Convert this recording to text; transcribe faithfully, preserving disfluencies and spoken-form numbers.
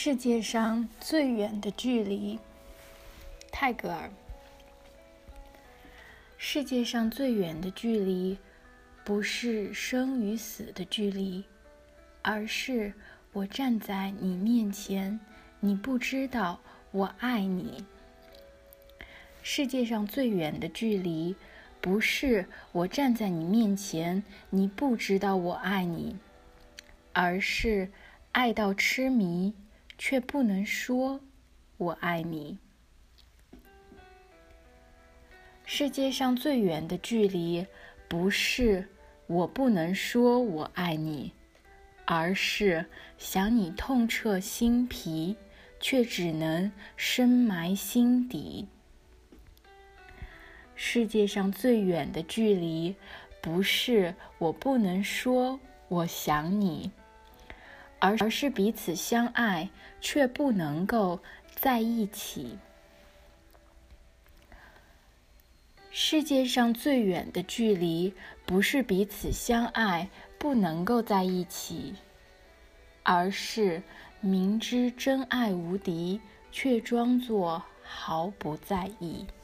世界上最远的距离，泰戈尔。世界上最远的距离，不是生与死的距离，而是我站在你面前，你不知道我爱你。世界上最远的距离，不是我站在你面前，你不知道我爱你，而是爱到痴迷，却不能说我爱你。世界上最远的距离，不是我不能说我爱你，而是想你痛彻心脾，却只能深埋心底。世界上最远的距离，不是我不能说我想你，而是彼此相爱，却不能够在一起。世界上最远的距离，不是彼此相爱，不能够在一起，而是明知真爱无敌，却装作毫不在意。